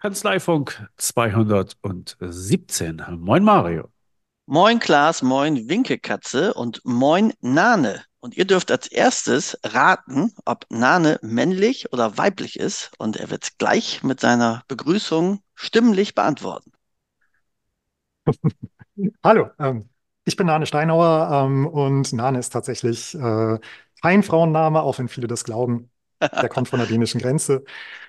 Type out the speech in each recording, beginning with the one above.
Kanzleifunk 217. Moin Mario. Moin Klaas, moin Winkekatze und moin Nane. Und ihr dürft als erstes raten, ob Nane männlich oder weiblich ist. Und er wird es gleich mit seiner Begrüßung stimmlich beantworten. Hallo, ich bin Nane Steinauer und Nane ist tatsächlich kein Frauenname, auch wenn viele das glauben. Der kommt von der dänischen Grenze.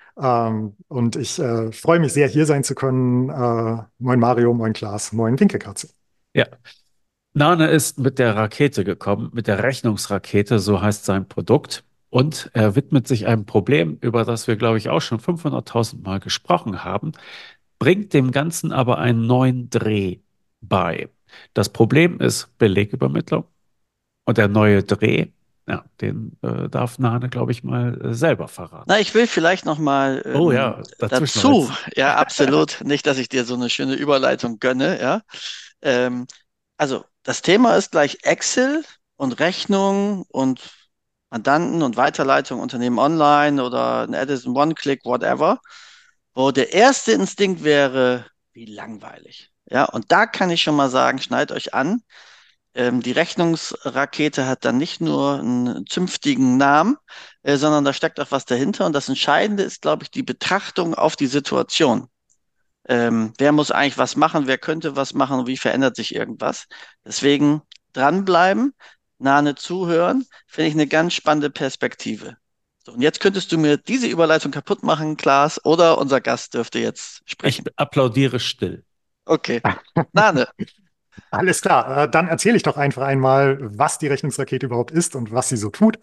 Und ich freue mich sehr, hier sein zu können. Moin Mario, moin Klaas, moin Winkelkatze. Ja, Nane ist mit der Rakete gekommen, mit der Rechnungsrakete, so heißt sein Produkt. Und er widmet sich einem Problem, über das wir, glaube ich, auch schon 500.000 Mal gesprochen haben, bringt dem Ganzen aber einen neuen Dreh bei. Das Problem ist Belegübermittlung und der neue Dreh, ja, den darf Nane, glaube ich, mal selber verraten. Na, ich will vielleicht noch mal Oh ja, dazwischen noch dazu, jetzt. ja, absolut, nicht, dass ich dir so eine schöne Überleitung gönne, ja. Ähm, also, das Thema ist gleich Excel und Rechnung und Mandanten und Weiterleitung, Unternehmen online oder ein Edison One-Click, whatever, wo der erste Instinkt wäre, wie langweilig. Ja, und da kann ich schon mal sagen, schneid euch an. Die Rechnungsrakete hat dann nicht nur einen zünftigen Namen, sondern da steckt auch was dahinter. Und das Entscheidende ist, glaube ich, die Betrachtung auf die Situation. Wer muss eigentlich was machen? Wer könnte was machen? Wie verändert sich irgendwas? Deswegen dranbleiben, Nane zuhören, finde ich eine ganz spannende Perspektive. So, und jetzt könntest du mir diese Überleitung kaputt machen, Klaas, oder unser Gast dürfte jetzt Ich sprechen. applaudiere still. Okay. Nane, Alles klar, dann erzähle ich doch einfach einmal, was die Rechnungsrakete überhaupt ist und was sie so tut.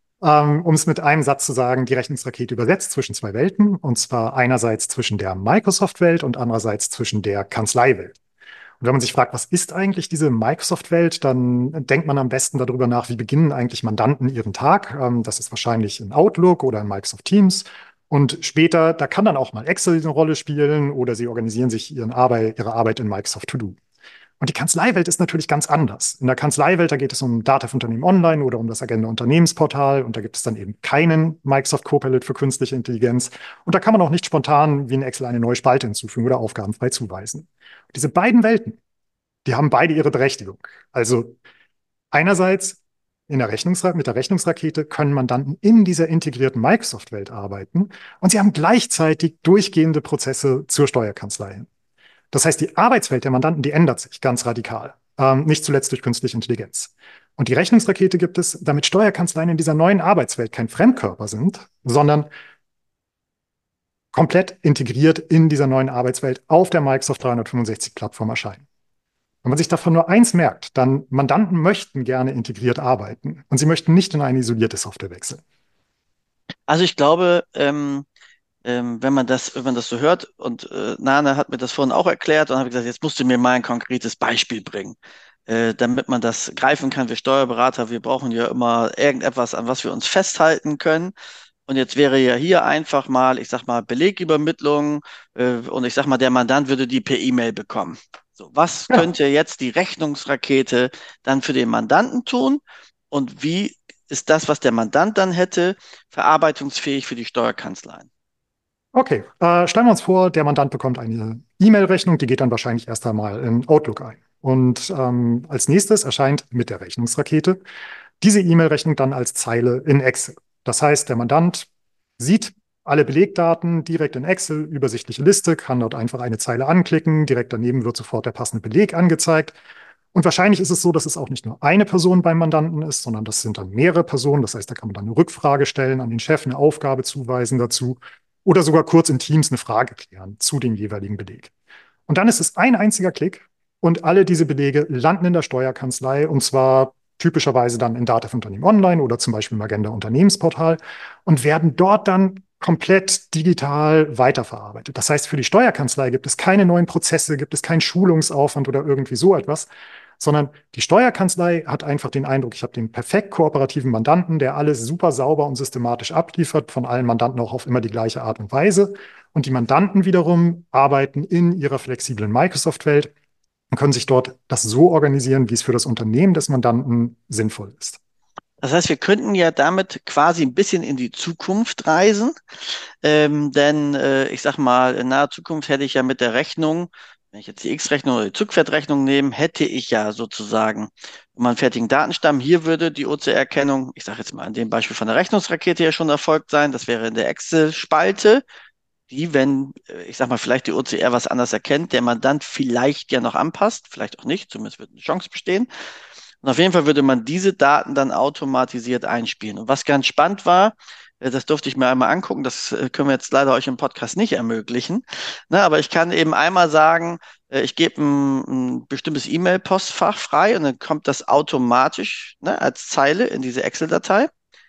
Um es mit einem Satz zu sagen, die Rechnungsrakete übersetzt zwischen zwei Welten, und zwar einerseits zwischen der Microsoft-Welt und andererseits zwischen der Kanzleiwelt. Und wenn man sich fragt, was ist eigentlich diese Microsoft-Welt, dann denkt man am besten darüber nach, wie beginnen eigentlich Mandanten ihren Tag. Das ist wahrscheinlich in Outlook oder in Microsoft Teams. Und später, da kann dann auch mal Excel eine Rolle spielen oder sie organisieren sich ihre Arbeit in Microsoft To Do. Und die Kanzleiwelt ist natürlich ganz anders. In der Kanzleiwelt, da geht es um Datev Unternehmen Online oder um das Agenda Unternehmensportal. Und da gibt es dann eben keinen Microsoft Copilot für künstliche Intelligenz. Und da kann man auch nicht spontan wie in Excel eine neue Spalte hinzufügen oder Aufgaben frei zuweisen. Und diese beiden Welten, die haben beide ihre Berechtigung. Also einerseits mit der Rechnungsrakete können Mandanten in dieser integrierten Microsoft-Welt arbeiten und sie haben gleichzeitig durchgehende Prozesse zur Steuerkanzlei hin. Das heißt, die Arbeitswelt der Mandanten, die ändert sich ganz radikal. Nicht zuletzt durch künstliche Intelligenz. Und die Rechnungsrakete gibt es, damit Steuerkanzleien in dieser neuen Arbeitswelt kein Fremdkörper sind, sondern komplett integriert in dieser neuen Arbeitswelt auf der Microsoft 365-Plattform erscheinen. Wenn man sich davon nur eins merkt, dann Mandanten möchten gerne integriert arbeiten und sie möchten nicht in eine isolierte Software wechseln. also ich glaube, wenn man das so hört, und Nane hat mir das vorhin auch erklärt, und habe ich gesagt, jetzt musst du mir mal ein konkretes Beispiel bringen, damit man das greifen kann. Wir Steuerberater, wir brauchen ja immer irgendetwas, an was wir uns festhalten können. Und jetzt wäre ja hier einfach mal, ich sag mal, Belegübermittlung, und ich sag mal, der Mandant würde die per E-Mail bekommen. So, was Genau. könnte jetzt die Rechnungsrakete dann für den Mandanten tun? Und wie ist das, was der Mandant dann hätte, verarbeitungsfähig für die Steuerkanzleien? Okay, stellen wir uns vor, der Mandant bekommt eine E-Mail-Rechnung, die geht dann wahrscheinlich erst einmal in Outlook ein. Und als nächstes erscheint mit der Rechnungsrakete diese E-Mail-Rechnung dann als Zeile in Excel. Das heißt, der Mandant sieht alle Belegdaten direkt in Excel, übersichtliche Liste, kann dort einfach eine Zeile anklicken, direkt daneben wird sofort der passende Beleg angezeigt. Und wahrscheinlich ist es so, dass es auch nicht nur eine Person beim Mandanten ist, sondern das sind dann mehrere Personen. Das heißt, da kann man dann eine Rückfrage stellen an den Chef, eine Aufgabe zuweisen dazu oder sogar kurz in Teams eine Frage klären zu dem jeweiligen Beleg. Und dann ist es ein einziger Klick und alle diese Belege landen in der Steuerkanzlei und zwar typischerweise dann in Datev Unternehmen Online oder zum Beispiel im Agenda Unternehmensportal und werden dort dann komplett digital weiterverarbeitet. Das heißt, für die Steuerkanzlei gibt es keine neuen Prozesse, gibt es keinen Schulungsaufwand oder irgendwie so etwas, sondern die Steuerkanzlei hat einfach den Eindruck, ich habe den perfekt kooperativen Mandanten, der alles super sauber und systematisch abliefert, von allen Mandanten auch auf immer die gleiche Art und Weise. Und die Mandanten wiederum arbeiten in ihrer flexiblen Microsoft-Welt und können sich dort das so organisieren, wie es für das Unternehmen des Mandanten sinnvoll ist. Das heißt, wir könnten ja damit quasi ein bisschen in die Zukunft reisen, denn ich sag mal, in naher Zukunft hätte ich ja mit der Rechnung, wenn ich jetzt die X-Rechnung oder die Zugwertrechnung nehme, hätte ich ja sozusagen mal einen fertigen Datenstamm. Hier würde die OCR-Erkennung, ich sage jetzt mal an dem Beispiel von der Rechnungsrakete ja schon erfolgt sein. Das wäre in der Excel-Spalte, die, wenn, ich sag mal, vielleicht die OCR was anders erkennt, der Mandant vielleicht ja noch anpasst, vielleicht auch nicht, zumindest wird eine Chance bestehen. Und auf jeden Fall würde man diese Daten dann automatisiert einspielen. Und was ganz spannend war, das durfte ich mir einmal angucken, das können wir jetzt leider euch im Podcast nicht ermöglichen. Ne, aber ich kann eben einmal sagen, ich gebe ein bestimmtes E-Mail-Postfach frei und dann kommt das automatisch, ne, als Zeile in diese Excel-Datei.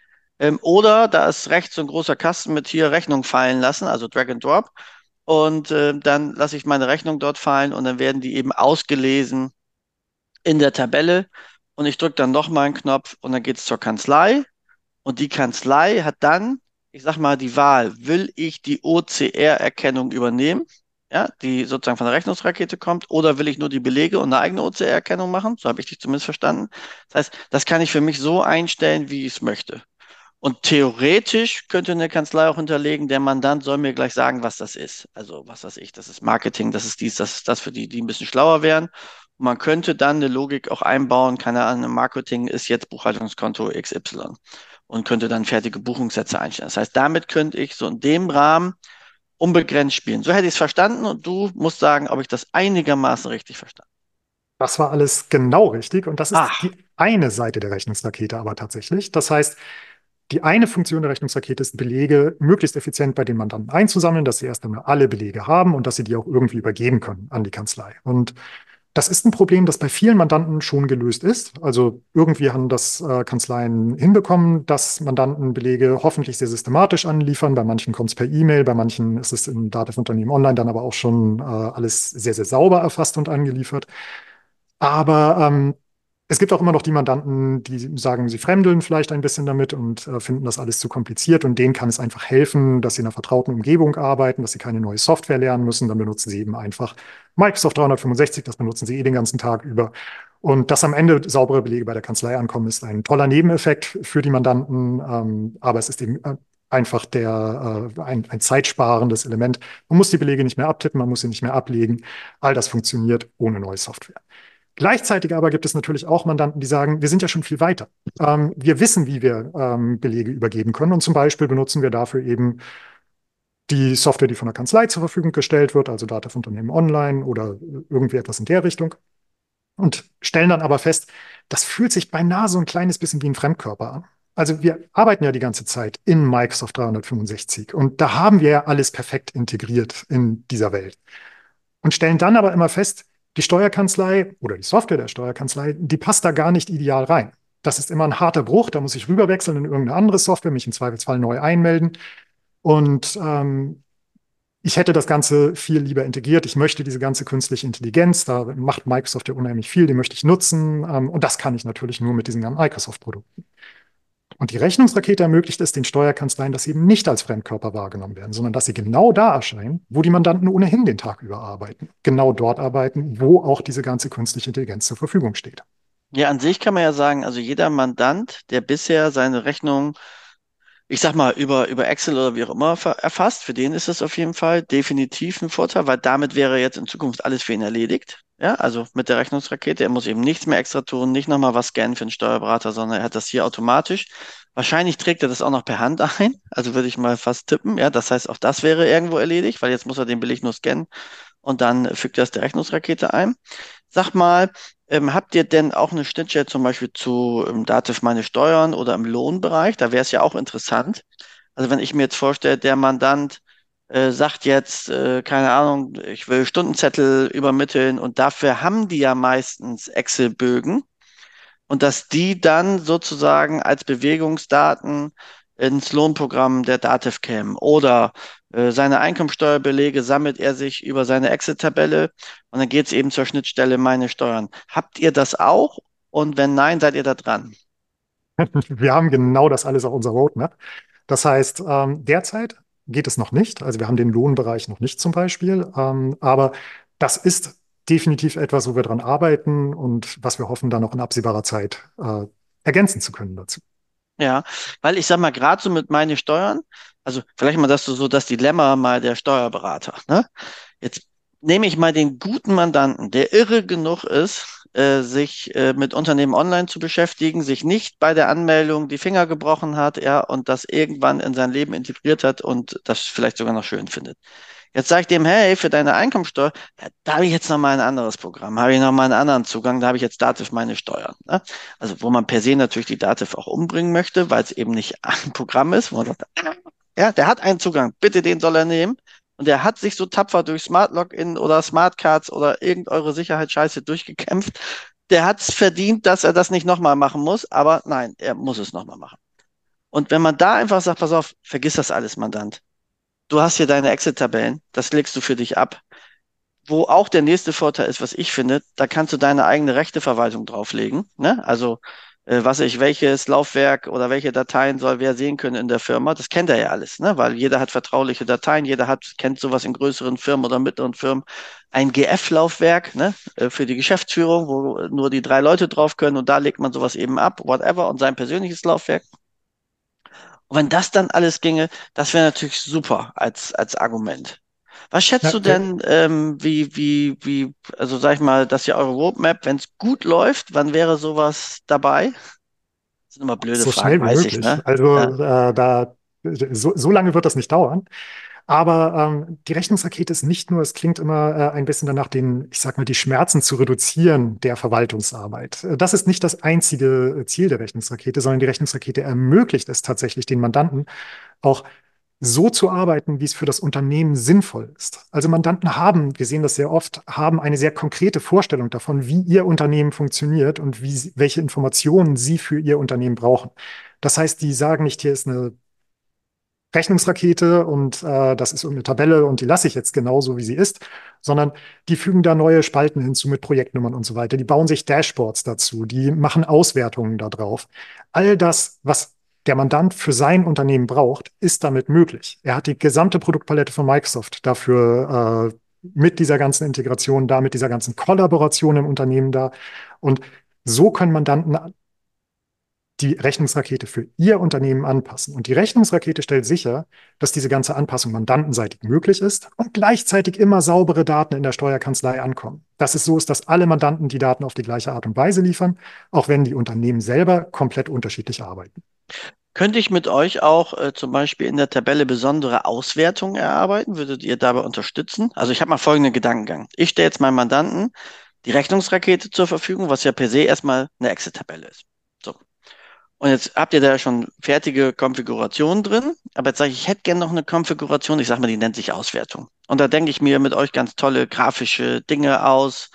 Oder da ist rechts so ein großer Kasten mit hier Rechnung fallen lassen, also Drag and Drop. Und dann lasse ich meine Rechnung dort fallen und dann werden die eben ausgelesen in der Tabelle. Und ich drücke dann nochmal einen Knopf und dann geht es zur Kanzlei. Und die Kanzlei hat dann, ich sag mal, die Wahl, will ich die OCR-Erkennung übernehmen, ja, die sozusagen von der Rechnungsrakete kommt, oder will ich nur die Belege und eine eigene OCR-Erkennung machen? So habe ich dich zumindest verstanden. Das heißt, das kann ich für mich so einstellen, wie ich es möchte. Und theoretisch könnte eine Kanzlei auch hinterlegen, der Mandant soll mir gleich sagen, was das ist. Also, was weiß ich, das ist Marketing, das ist dies, das ist das für die, die ein bisschen schlauer wären. Und man könnte dann eine Logik auch einbauen, keine Ahnung, Marketing ist jetzt Buchhaltungskonto XY und könnte dann fertige Buchungssätze einstellen. Das heißt, damit könnte ich so in dem Rahmen unbegrenzt spielen. So hätte ich es verstanden und du musst sagen, ob ich das einigermaßen richtig verstanden Das war alles genau richtig und das habe. ist Ach, die eine Seite der Rechnungsrakete aber tatsächlich. Das heißt, die eine Funktion der Rechnungsrakete ist, Belege möglichst effizient bei den Mandanten einzusammeln, dass sie erst einmal alle Belege haben und dass sie die auch irgendwie übergeben können an die Kanzlei. Und das ist ein Problem, das bei vielen Mandanten schon gelöst ist. Also irgendwie haben das Kanzleien hinbekommen, dass Mandanten Belege hoffentlich sehr systematisch anliefern. Bei manchen kommt es per E-Mail, bei manchen ist es im Datev-Unternehmen online dann aber auch schon alles sehr, sehr sauber erfasst und angeliefert. Aber es gibt auch immer noch die Mandanten, die sagen, sie fremdeln vielleicht ein bisschen damit und finden das alles zu kompliziert. Und denen kann es einfach helfen, dass sie in einer vertrauten Umgebung arbeiten, dass sie keine neue Software lernen müssen. Dann benutzen sie eben einfach Microsoft 365, das benutzen sie eh den ganzen Tag über. Und dass am Ende saubere Belege bei der Kanzlei ankommen, ist ein toller Nebeneffekt für die Mandanten. Aber es ist eben einfach ein zeitsparendes Element. Man muss die Belege nicht mehr abtippen, man muss sie nicht mehr ablegen. All das funktioniert ohne neue Software. Gleichzeitig aber gibt es natürlich auch Mandanten, die sagen, wir sind ja schon viel weiter. Wir wissen, wie wir Belege übergeben können und zum Beispiel benutzen wir dafür eben die Software, die von der Kanzlei zur Verfügung gestellt wird, also Data von Unternehmen online oder irgendwie etwas in der Richtung und stellen dann aber fest, das fühlt sich beinahe so ein kleines bisschen wie ein Fremdkörper an. Also wir arbeiten ja die ganze Zeit in Microsoft 365 und da haben wir ja alles perfekt integriert in dieser Welt und stellen dann aber immer fest, die Steuerkanzlei oder die Software der Steuerkanzlei, die passt da gar nicht ideal rein. Das ist immer ein harter Bruch, da muss ich rüberwechseln in irgendeine andere Software, mich im Zweifelsfall neu einmelden. Und ich hätte das Ganze viel lieber integriert. Ich möchte diese ganze künstliche Intelligenz, da macht Microsoft ja unheimlich viel, die möchte ich nutzen. Und das kann ich natürlich nur mit diesen ganzen Microsoft-Produkten. Und die Rechnungsrakete ermöglicht es den Steuerkanzleien, dass sie eben nicht als Fremdkörper wahrgenommen werden, sondern dass sie genau da erscheinen, wo die Mandanten ohnehin den Tag über arbeiten. Genau dort arbeiten, wo auch diese ganze künstliche Intelligenz zur Verfügung steht. ja, an sich kann man ja sagen, also jeder Mandant, der bisher seine Rechnung, ich sag mal, über Excel oder wie auch immer erfasst, für den ist es auf jeden Fall definitiv ein Vorteil, weil damit wäre jetzt in Zukunft alles für ihn erledigt. Ja, also mit der Rechnungsrakete, er muss eben nichts mehr extra tun, nicht nochmal was scannen für einen Steuerberater, sondern er hat das hier automatisch. Wahrscheinlich trägt er das auch noch per Hand ein, also würde ich mal fast tippen. Ja, das heißt, auch das wäre irgendwo erledigt, weil jetzt muss er den Beleg nur scannen und dann fügt er es der Rechnungsrakete ein. Sag mal, habt ihr denn auch eine Schnittstelle zum Beispiel zu Dativ meine Steuern oder im Lohnbereich? Da wäre es ja auch interessant. Also wenn ich mir jetzt vorstelle, der Mandant sagt jetzt, keine Ahnung, ich will Stundenzettel übermitteln und dafür haben die ja meistens Excel-Bögen und dass die dann sozusagen als Bewegungsdaten ins Lohnprogramm der Dativ kämen oder seine Einkommensteuerbelege sammelt er sich über seine Excel-Tabelle und dann geht es eben zur Schnittstelle meine Steuern. Habt ihr das auch? Und wenn nein, seid ihr da dran? Wir haben genau das alles auf unserer Roadmap. Das heißt, derzeit geht es noch nicht. Also wir haben den Lohnbereich noch nicht zum Beispiel. Aber das ist definitiv etwas, wo wir dran arbeiten und was wir hoffen, dann noch in absehbarer Zeit ergänzen zu können dazu. Ja, weil ich sag mal, gerade so mit meinen Steuern, also vielleicht mal das Dilemma mal der Steuerberater, ne? Jetzt nehme ich mal den guten Mandanten, der irre genug ist, sich mit Unternehmen online zu beschäftigen, sich nicht bei der Anmeldung die Finger gebrochen hat, ja, und das irgendwann in sein Leben integriert hat und das vielleicht sogar noch schön findet. Jetzt sage ich dem, hey, für deine Einkommensteuer, ja, da habe ich jetzt noch mal ein anderes Programm, habe ich noch mal einen anderen Zugang, da habe ich jetzt Dativ meine Steuern. Ne? Also wo man per se natürlich die Dativ auch umbringen möchte, weil es eben nicht ein Programm ist, wo man sagt, ja, der hat einen Zugang, bitte den soll er nehmen. Und der hat sich so tapfer durch Smart Login oder Smart Cards oder irgendeine Sicherheitsscheiße durchgekämpft. Der hat es verdient, dass er das nicht nochmal machen muss, aber nein, er muss es nochmal machen. Und wenn man da einfach sagt, pass auf, vergiss das alles, Mandant. Du hast hier deine Excel-Tabellen, das legst du für dich ab. Wo auch der nächste Vorteil ist, was ich finde, da kannst du deine eigene Rechteverwaltung drauflegen. Ne? Also, welches Laufwerk oder welche Dateien soll wer sehen können in der Firma. Das kennt er ja alles, ne? Weil jeder hat vertrauliche Dateien, kennt sowas in größeren Firmen oder mittleren Firmen. Ein GF-Laufwerk, ne? Für die Geschäftsführung, wo nur die 3 Leute drauf können und da legt man sowas eben ab, whatever, und sein persönliches Laufwerk. Und wenn das dann alles ginge, das wäre natürlich super als Argument. Was schätzt Na, du denn, also sag ich mal, das ist ja eure Roadmap, wenn es gut läuft, wann wäre sowas dabei? Das sind immer blöde so Fragen, schnell wie weiß ich, möglich. ne? Also Ja. so lange wird das nicht dauern. Aber die Rechnungsrakete ist nicht nur, es klingt immer ein bisschen danach, ich sag mal, die Schmerzen zu reduzieren der Verwaltungsarbeit. Das ist nicht das einzige Ziel der Rechnungsrakete, sondern die Rechnungsrakete ermöglicht es tatsächlich den Mandanten auch so zu arbeiten, wie es für das Unternehmen sinnvoll ist. Also Mandanten haben, wir sehen das sehr oft, haben eine sehr konkrete Vorstellung davon, wie ihr Unternehmen funktioniert und welche Informationen sie für ihr Unternehmen brauchen. Das heißt, die sagen nicht, hier ist eine Rechnungsrakete und das ist irgendeine Tabelle und die lasse ich jetzt genauso, wie sie ist, sondern die fügen da neue Spalten hinzu mit Projektnummern und so weiter. Die bauen sich Dashboards dazu, die machen Auswertungen da drauf. All das, was der Mandant für sein Unternehmen braucht, ist damit möglich. Er hat die gesamte Produktpalette von Microsoft dafür mit dieser ganzen Integration da, mit dieser ganzen Kollaboration im Unternehmen da. Und so können Mandanten die Rechnungsrakete für Ihr Unternehmen anpassen. Und die Rechnungsrakete stellt sicher, dass diese ganze Anpassung mandantenseitig möglich ist und gleichzeitig immer saubere Daten in der Steuerkanzlei ankommen. Dass es so ist, dass alle Mandanten die Daten auf die gleiche Art und Weise liefern, auch wenn die Unternehmen selber komplett unterschiedlich arbeiten. Könnte ich mit euch auch zum Beispiel in der Tabelle besondere Auswertungen erarbeiten? Würdet ihr dabei unterstützen? Also ich habe mal folgenden Gedankengang. Ich stelle jetzt meinem Mandanten die Rechnungsrakete zur Verfügung, was ja per se erstmal eine Excel-Tabelle ist. So. Und jetzt habt ihr da schon fertige Konfigurationen drin, aber jetzt sage ich, ich hätte gerne noch eine Konfiguration, ich sage mal, die nennt sich Auswertung. Und da denke ich mir mit euch ganz tolle grafische Dinge aus.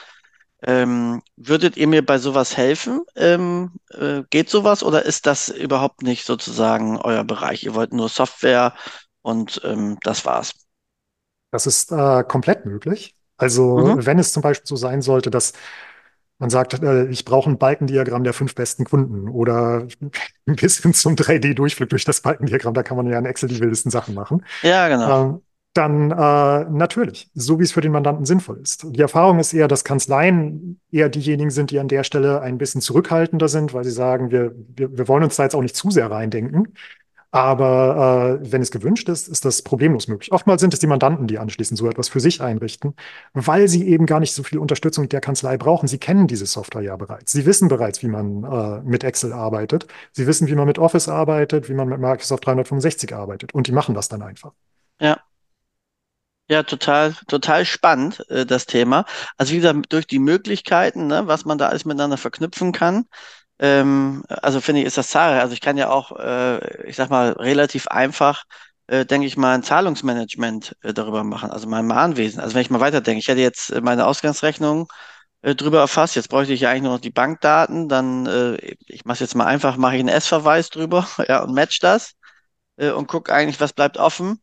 Würdet ihr mir bei sowas helfen? Geht sowas oder ist das überhaupt nicht sozusagen euer Bereich? Ihr wollt nur Software und das war's. Das ist komplett möglich. Also Mhm. wenn es zum Beispiel so sein sollte, dass man sagt, ich brauche ein Balkendiagramm der 5 besten Kunden oder ein bisschen zum 3D-Durchflug durch das Balkendiagramm, da kann man ja in Excel die wildesten Sachen machen. Ja, genau. Dann natürlich, so wie es für den Mandanten sinnvoll ist. Die Erfahrung ist eher, dass Kanzleien eher diejenigen sind, die an der Stelle ein bisschen zurückhaltender sind, weil sie sagen, wir wollen uns da jetzt auch nicht zu sehr reindenken. Aber wenn es gewünscht ist, ist das problemlos möglich. Oftmals sind es die Mandanten, die anschließend so etwas für sich einrichten, weil sie eben gar nicht so viel Unterstützung der Kanzlei brauchen. Sie kennen diese Software ja bereits. Sie wissen bereits, wie man mit Excel arbeitet. Sie wissen, wie man mit Office arbeitet, wie man mit Microsoft 365 arbeitet. Und die machen das dann einfach. Ja. Ja, total spannend, das Thema. Also wie gesagt, durch die Möglichkeiten, ne, was man da alles miteinander verknüpfen kann. Also finde ich, ist das Zahre. Also ich kann ja auch, ich sag mal, relativ einfach, denke ich mal, ein Zahlungsmanagement darüber machen, also mein Mahnwesen. Also wenn ich mal weiterdenke, ich hätte jetzt meine Ausgangsrechnung drüber erfasst, jetzt bräuchte ich ja eigentlich nur noch die Bankdaten, dann, ich mache es jetzt mal einfach, mache ich einen S-Verweis drüber, ja, und match das und gucke eigentlich, was bleibt offen.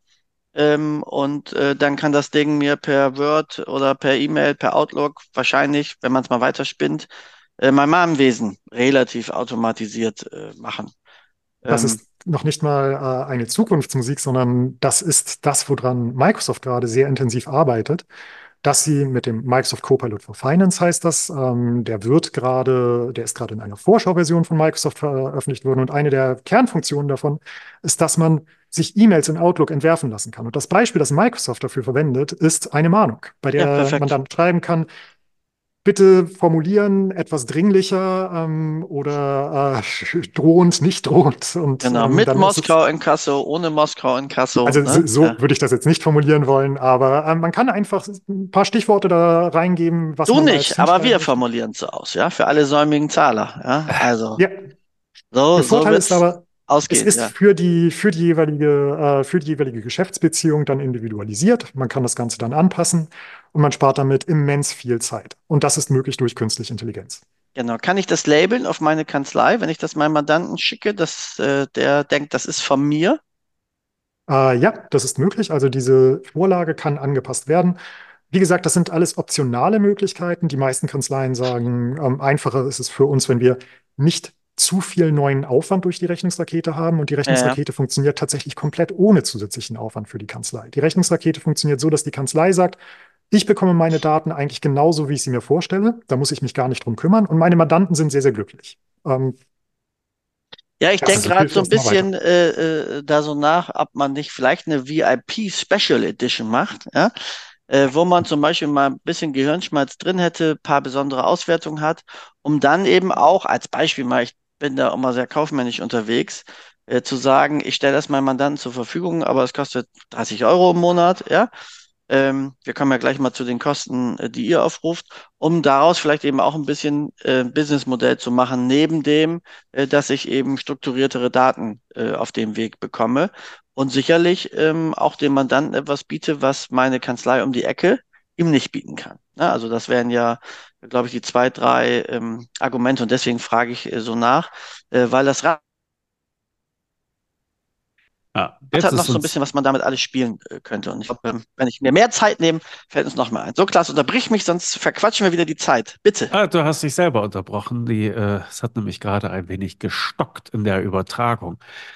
Und dann kann das Ding mir per Word oder per E-Mail, per Outlook wahrscheinlich, wenn man es mal weiterspinnt, mein Mahnwesen relativ automatisiert machen. Das Ähm, ist noch nicht mal eine Zukunftsmusik, sondern das ist das, woran Microsoft gerade sehr intensiv arbeitet. dass Sie mit dem Microsoft Copilot for Finance heißt das, der ist gerade in einer Vorschauversion von Microsoft veröffentlicht worden und eine der Kernfunktionen davon ist, dass man sich E-Mails in Outlook entwerfen lassen kann. Und das Beispiel, das Microsoft dafür verwendet, ist eine Mahnung, bei Ja, der man perfekt. dann schreiben kann, bitte formulieren, etwas dringlicher oder drohend, nicht drohend. Und Genau, mit dann ist es, Moskau Inkasso, ohne Moskau Inkasso, also ne? so Ja. würde ich das jetzt nicht formulieren wollen, aber man kann einfach ein paar Stichworte da reingeben, was Du man da jetzt nicht, aber hinschreiben wir möchte. formulieren es so aus, ja, für alle säumigen Zahler, ja. Also, Ja, der so Vorteil ist wird's aber, es ausgehen, ist ja. für die jeweilige Geschäftsbeziehung dann individualisiert. Man kann das Ganze dann anpassen und man spart damit immens viel Zeit. Und das ist möglich durch künstliche Intelligenz. Genau. Kann ich das labeln auf meine Kanzlei, wenn ich das meinem Mandanten schicke, dass der denkt, das ist von mir? Ja, das ist möglich. Also diese Vorlage kann angepasst werden. Wie gesagt, das sind alles optionale Möglichkeiten. Die meisten Kanzleien sagen, einfacher ist es für uns, wenn wir nicht zu viel neuen Aufwand durch die Rechnungsrakete haben. Und die Ja, ja. Rechnungsrakete funktioniert tatsächlich komplett ohne zusätzlichen Aufwand für die Kanzlei. Die Rechnungsrakete funktioniert so, dass die Kanzlei sagt, ich bekomme meine Daten eigentlich genauso, wie ich sie mir vorstelle. Da muss ich mich gar nicht drum kümmern. Und meine Mandanten sind sehr, sehr glücklich. Ja, ich Das denke ist, gerade hilft so ein erstmal weiter. bisschen da so nach, ob man nicht vielleicht eine VIP Special Edition macht, ja, wo man zum Beispiel mal ein bisschen Gehirnschmalz drin hätte, ein paar besondere Auswertungen hat, um dann eben auch als Beispiel mal, ich bin da immer sehr kaufmännisch unterwegs, zu sagen, ich stelle das meinem Mandanten zur Verfügung, aber es kostet 30 Euro im Monat, ja. Wir kommen ja gleich mal zu den Kosten, die ihr aufruft, um daraus vielleicht eben auch ein bisschen Businessmodell zu machen, neben dem, dass ich eben strukturiertere Daten auf dem Weg bekomme und sicherlich auch dem Mandanten etwas biete, was meine Kanzlei um die Ecke ihm nicht bieten kann. Na, also das wären ja, glaube ich, die zwei, drei Argumente und deswegen frage ich so nach, weil das Rad Ja, jetzt hat noch ist so ein uns bisschen, was man damit alles spielen könnte. Und ich glaube, wenn ich mir mehr Zeit nehme, fällt uns noch mal ein. So, Klaas, unterbrich mich, sonst verquatschen wir wieder die Zeit. Bitte. Du hast dich selber unterbrochen. Es hat nämlich gerade ein wenig gestockt in der Übertragung.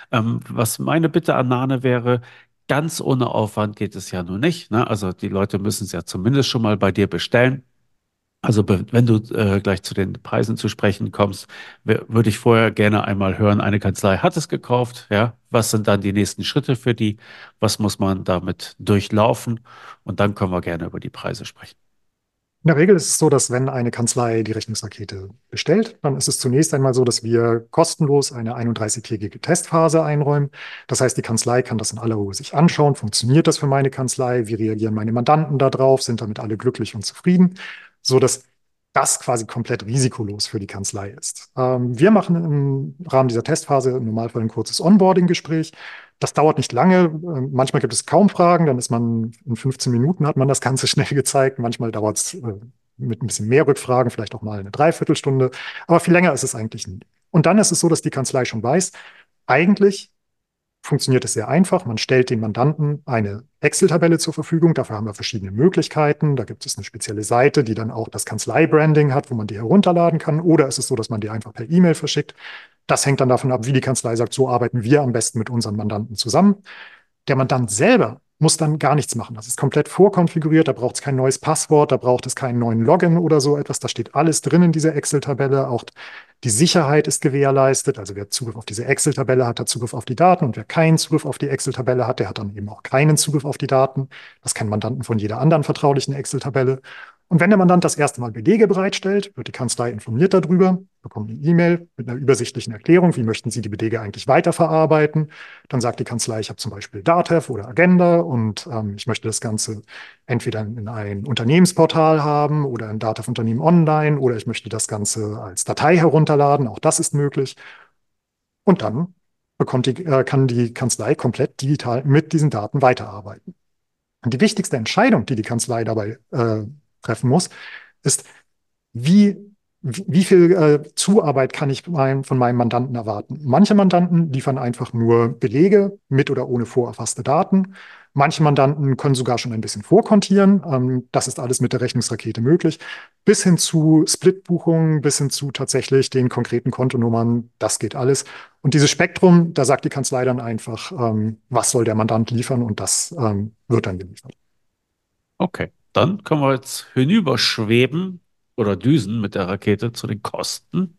Was meine Bitte an Nane wäre, ganz ohne Aufwand geht es ja nur nicht. Ne? Also die Leute müssen es ja zumindest schon mal bei dir bestellen. Also wenn du gleich zu den Preisen zu sprechen kommst, würde ich vorher gerne einmal hören, eine Kanzlei hat es gekauft, ja? Was sind dann die nächsten Schritte für die? Was muss man damit durchlaufen? Und dann können wir gerne über die Preise sprechen. In der Regel ist es so, dass wenn eine Kanzlei die Rechnungsrakete bestellt, dann ist es zunächst einmal so, dass wir kostenlos eine 31-tägige Testphase einräumen. Das heißt, die Kanzlei kann das in aller Ruhe sich anschauen. Funktioniert das für meine Kanzlei? Wie reagieren meine Mandanten darauf? Sind damit alle glücklich und zufrieden? So dass das quasi komplett risikolos für die Kanzlei ist. Wir machen im Rahmen dieser Testphase im Normalfall ein kurzes Onboarding-Gespräch. Das dauert nicht lange. Manchmal gibt es kaum Fragen, dann ist man in 15 Minuten hat man das Ganze schnell gezeigt. Manchmal dauert es mit ein bisschen mehr Rückfragen, vielleicht auch mal eine Dreiviertelstunde. Aber viel länger ist es eigentlich nie. Und dann ist es so, dass die Kanzlei schon weiß, eigentlich funktioniert es sehr einfach. Man stellt den Mandanten eine Excel-Tabelle zur Verfügung. Dafür haben wir verschiedene Möglichkeiten. Da gibt es eine spezielle Seite, die dann auch das Kanzlei-Branding hat, wo man die herunterladen kann. Oder ist es so, dass man die einfach per E-Mail verschickt. Das hängt dann davon ab, wie die Kanzlei sagt, so arbeiten wir am besten mit unseren Mandanten zusammen. Der Mandant selber muss dann gar nichts machen. Das ist komplett vorkonfiguriert, da braucht es kein neues Passwort, da braucht es keinen neuen Login oder so etwas. Da steht alles drin in dieser Excel-Tabelle. Auch die Sicherheit ist gewährleistet. Also wer Zugriff auf diese Excel-Tabelle hat, hat Zugriff auf die Daten. Und wer keinen Zugriff auf die Excel-Tabelle hat, der hat dann eben auch keinen Zugriff auf die Daten. Das kennen Mandanten von jeder anderen vertraulichen Excel-Tabelle. Und wenn der Mandant das erste Mal Belege bereitstellt, wird die Kanzlei informiert darüber, bekommt eine E-Mail mit einer übersichtlichen Erklärung, wie möchten Sie die Belege eigentlich weiterverarbeiten. Dann sagt die Kanzlei, ich habe zum Beispiel Datev oder Agenda und ich möchte das Ganze entweder in ein Unternehmensportal haben oder in Datev Unternehmen Online oder ich möchte das Ganze als Datei herunterladen. Auch das ist möglich. Und dann kann die Kanzlei komplett digital mit diesen Daten weiterarbeiten. Und die wichtigste Entscheidung, die die Kanzlei dabei treffen muss, ist, wie, wie viel Zuarbeit kann ich von meinem Mandanten erwarten? Manche Mandanten liefern einfach nur Belege mit oder ohne vorerfasste Daten. Manche Mandanten können sogar schon ein bisschen vorkontieren. Das ist alles mit der Rechnungsrakete möglich. Bis hin zu Splitbuchungen, bis hin zu tatsächlich den konkreten Kontonummern. Das geht alles. Und dieses Spektrum, da sagt die Kanzlei dann einfach, was soll der Mandant liefern und das wird dann geliefert. Okay. dann können wir jetzt hinüberschweben oder düsen mit der Rakete zu den Kosten.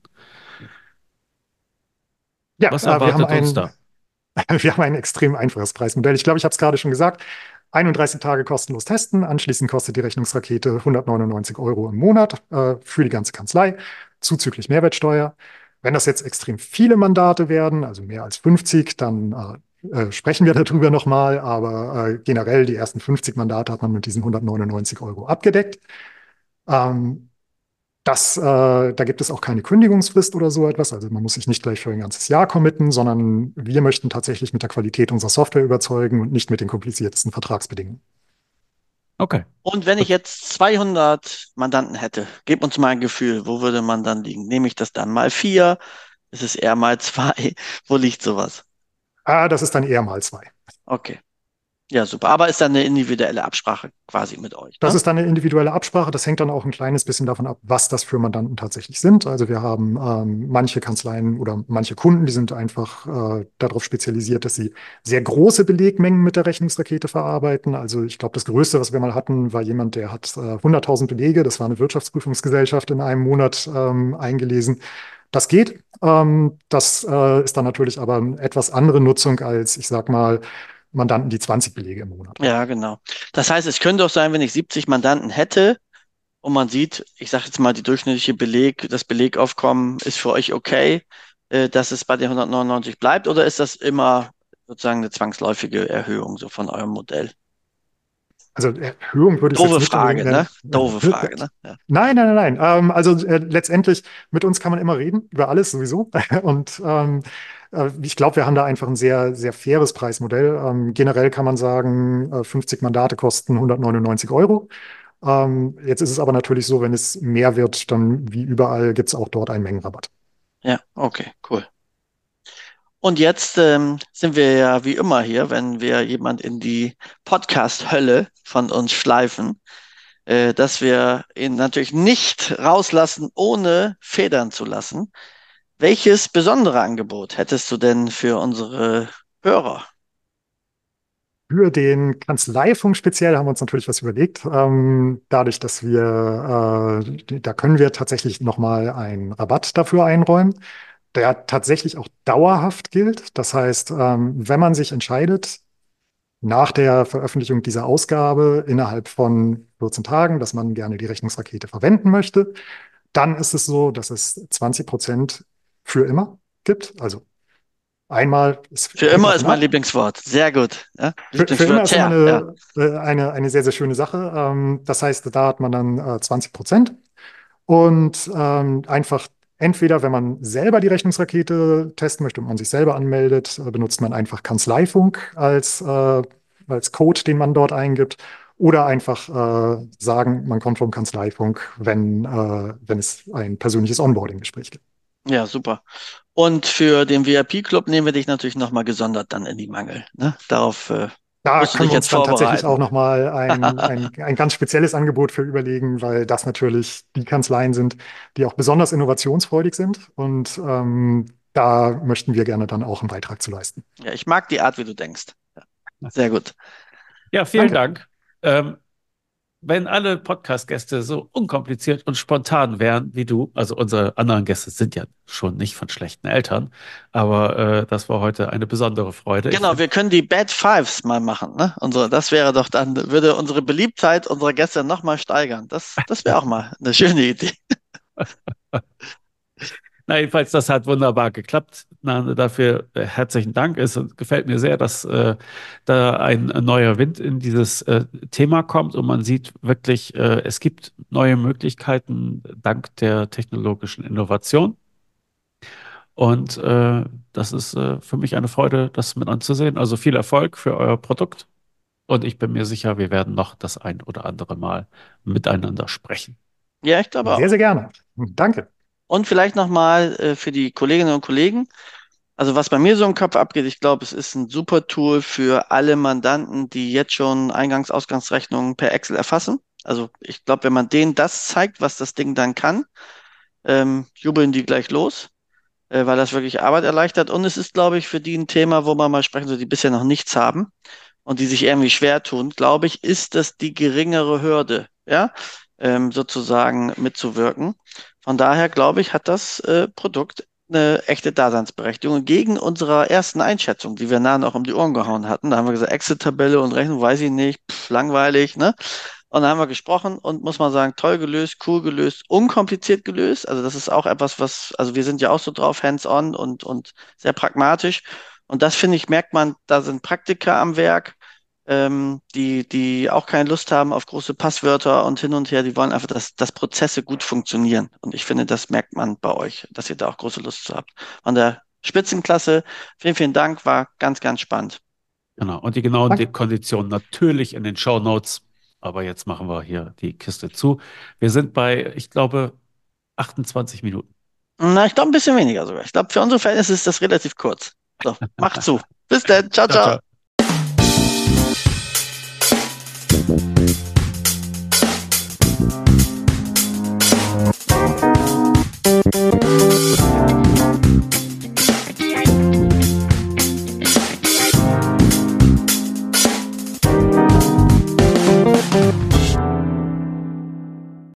Ja, Was wir haben erwartet uns da? wir haben ein extrem einfaches Preismodell. Ich glaube, ich habe es gerade schon gesagt. 31 Tage kostenlos testen. Anschließend kostet die Rechnungsrakete 199 € im Monat für die ganze Kanzlei, zuzüglich Mehrwertsteuer. Wenn das jetzt extrem viele Mandate werden, also mehr als 50, dann sprechen wir darüber nochmal. Aber generell die ersten 50 Mandate hat man mit diesen 199 € abgedeckt. Ähm, da gibt es auch keine Kündigungsfrist oder so etwas. Also man muss sich nicht gleich für ein ganzes Jahr committen, sondern wir möchten tatsächlich mit der Qualität unserer Software überzeugen und nicht mit den kompliziertesten Vertragsbedingungen. Okay, Und wenn ich gut. jetzt 200 Mandanten hätte, gib uns mal ein Gefühl, wo würde man dann liegen? Nehme ich das dann mal 4? Ist es eher mal 2? Wo liegt sowas? Das ist dann eher mal zwei. Okay, ja, super. Aber ist dann eine individuelle Absprache quasi mit euch, Das ne? ist dann eine individuelle Absprache. Das hängt dann auch ein kleines bisschen davon ab, was das für Mandanten tatsächlich sind. Also wir haben manche Kanzleien oder manche Kunden, die sind einfach darauf spezialisiert, dass sie sehr große Belegmengen mit der Rechnungsrakete verarbeiten. Also ich glaube, das Größte, was wir mal hatten, war jemand, der hat 100.000 Belege. Das war eine Wirtschaftsprüfungsgesellschaft in einem Monat eingelesen. Das geht. Das ist dann natürlich aber eine etwas andere Nutzung als, ich sag mal, Mandanten, die 20 Belege im Monat haben. Ja, genau. Das heißt, es könnte auch sein, wenn ich 70 Mandanten hätte und man sieht, ich sage jetzt mal, die durchschnittliche das Belegaufkommen ist für euch okay, dass es bei den 199 bleibt, oder ist das immer sozusagen eine zwangsläufige Erhöhung so von eurem Modell? Also Erhöhung würde ich es jetzt Doofe nicht unbedingt Frage, ne? nennen. Doofe Frage, ne? Ja. Nein, nein, nein, nein. Also letztendlich, mit uns kann man immer reden, über alles sowieso. Und ich glaube, wir haben da einfach ein sehr, sehr faires Preismodell. Generell kann man sagen, 50 Mandate kosten 199 €. Jetzt ist es aber natürlich so, wenn es mehr wird, dann wie überall gibt es auch dort einen Mengenrabatt. Ja, okay, cool. Und jetzt sind wir ja wie immer hier, wenn wir jemand in die Podcast-Hölle von uns schleifen, dass wir ihn natürlich nicht rauslassen, ohne federn zu lassen. Welches besondere Angebot hättest du denn für unsere Hörer? Für den Kanzleifunk speziell haben wir uns natürlich was überlegt. Dadurch, dass da können wir tatsächlich nochmal einen Rabatt dafür einräumen, der tatsächlich auch dauerhaft gilt. Das heißt, wenn man sich entscheidet, nach der Veröffentlichung dieser Ausgabe innerhalb von 14 Tagen, dass man gerne die Rechnungsrakete verwenden möchte, dann ist es so, dass es 20% für immer gibt. Also einmal, es Für hängt immer ist davon mein ab. Lieblingswort. Sehr gut. Ja? Für immer ist immer Lieblingswörter, ja. eine sehr, sehr schöne Sache. Das heißt, da hat man dann 20%. Und einfach entweder, wenn man selber die Rechnungsrakete testen möchte und man sich selber anmeldet, benutzt man einfach Kanzleifunk als Code, den man dort eingibt. Oder einfach sagen, man kommt vom Kanzleifunk, wenn es ein persönliches Onboarding-Gespräch gibt. Ja, super. Und für den VIP-Club nehmen wir dich natürlich nochmal gesondert dann in die Mangel. Ne? Darauf Da musst du können dich wir jetzt uns dann tatsächlich vorbereiten. auch nochmal ein ganz spezielles Angebot für überlegen, weil das natürlich die Kanzleien sind, die auch besonders innovationsfreudig sind. Und da möchten wir gerne dann auch einen Beitrag zu leisten. Ja, ich mag die Art, wie du denkst. Ja, sehr gut. Ja, vielen Danke. Dank. Ähm, Wenn alle Podcast-Gäste so unkompliziert und spontan wären wie du, also unsere anderen Gäste sind ja schon nicht von schlechten Eltern, aber das war heute eine besondere Freude. Ich Genau, finde, wir können die Bad Fives mal machen. Ne? Das wäre doch dann, würde unsere Beliebtheit unserer Gäste nochmal steigern. Das wäre auch mal eine schöne Idee. na jedenfalls, das hat wunderbar geklappt. Na, dafür herzlichen Dank. Es gefällt mir sehr, dass da ein neuer Wind in dieses Thema kommt und man sieht wirklich, es gibt neue Möglichkeiten dank der technologischen Innovation. Und das ist für mich eine Freude, das mit anzusehen. Also viel Erfolg für euer Produkt. Und ich bin mir sicher, wir werden noch das ein oder andere Mal miteinander sprechen. Ja, ich glaube Sehr, auch. sehr gerne. Danke. Und vielleicht nochmal für die Kolleginnen und Kollegen. Also was bei mir so im Kopf abgeht, ich glaube, es ist ein super Tool für alle Mandanten, die jetzt schon Ausgangsrechnungen per Excel erfassen. Also ich glaube, wenn man denen das zeigt, was das Ding dann kann, jubeln die gleich los, weil das wirklich Arbeit erleichtert. Und es ist, glaube ich, für die ein Thema, wo man mal sprechen soll, die bisher noch nichts haben. und die sich irgendwie schwer tun, glaube ich, ist das die geringere Hürde, ja, sozusagen mitzuwirken. Von daher, glaube ich, hat das Produkt eine echte Daseinsberechtigung. Gegen unserer ersten Einschätzung, die wir nachher noch um die Ohren gehauen hatten, da haben wir gesagt, Excel-Tabelle und Rechnung, weiß ich nicht, langweilig, ne? Und dann haben wir gesprochen und muss man sagen, toll gelöst, cool gelöst, unkompliziert gelöst. Also das ist auch etwas, also wir sind ja auch so drauf, hands-on und sehr pragmatisch. Und das finde ich, merkt man, da sind Praktiker am Werk, die auch keine Lust haben auf große Passwörter und hin und her. Die wollen einfach, dass Prozesse gut funktionieren. Und ich finde, das merkt man bei euch, dass ihr da auch große Lust zu habt. Von der Spitzenklasse, vielen, vielen Dank, war ganz, ganz spannend. Genau. Und die genauen Danke. Konditionen natürlich in den Shownotes. Aber jetzt machen wir hier die Kiste zu. Wir sind bei, ich glaube, 28 Minuten. Na, ich glaube, ein bisschen weniger sogar. Ich glaube, für unsere Verhältnisse ist das relativ kurz. So, macht zu. Bis dann. Ciao, Ciao, ciao. ciao.